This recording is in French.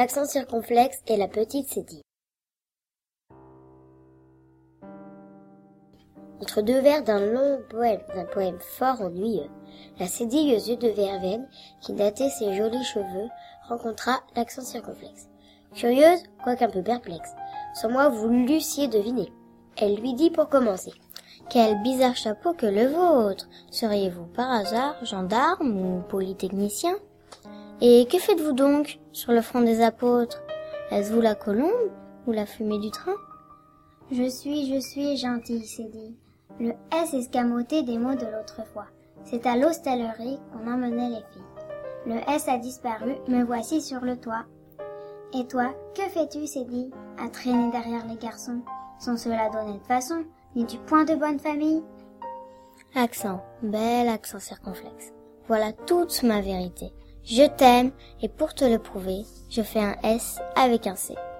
L'accent circonflexe et la petite cédille. Entre deux vers d'un poème fort ennuyeux, la cédille aux yeux de verveine, qui nattait ses jolis cheveux, rencontra l'accent circonflexe. Curieuse, quoique un peu perplexe, sans moi vous l'eussiez deviné. Elle lui dit pour commencer: quel bizarre chapeau que le vôtre! Seriez-vous par hasard gendarme ou polytechnicien? Et que faites-vous donc sur le front des apôtres? Est-ce vous la colombe ou la fumée du train? Je suis gentille, cédille. Le S escamoté des mots de l'autre fois. C'est à l'hostellerie qu'on emmenait les filles. Le S a disparu, me voici sur le toit. Et toi, que fais-tu, cédille, à traîner derrière les garçons? Sont ceux-là d'honnête façon? N'es-tu point de bonne famille? Accent, bel accent circonflexe. Voilà toute ma vérité. Je t'aime, et pour te le prouver, je fais un S avec un C.